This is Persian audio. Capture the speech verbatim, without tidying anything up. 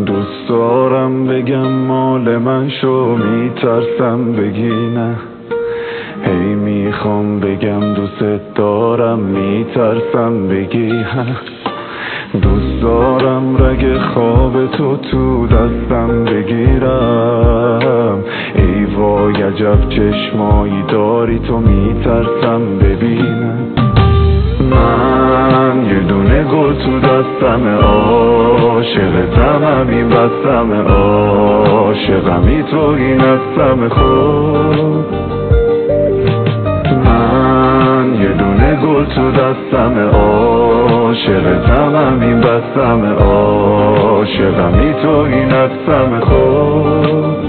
دوست دارم بگم مال من شو، میترسم بگی نه. هی میخوام بگم دوست دارم، میترسم بگی ها. دوست دارم رگ خواب تو تو دستم بگیرم. ای وای عجب چشمایی داری تو، میترسم ببینم. من یه دونه گل تو دستم، عاشقتم همین بستم، عاشقمی تو این هستم خود. من یه دونه گل تو دستم، عاشقتم همین بستم، عاشقمی تو این هستم خود.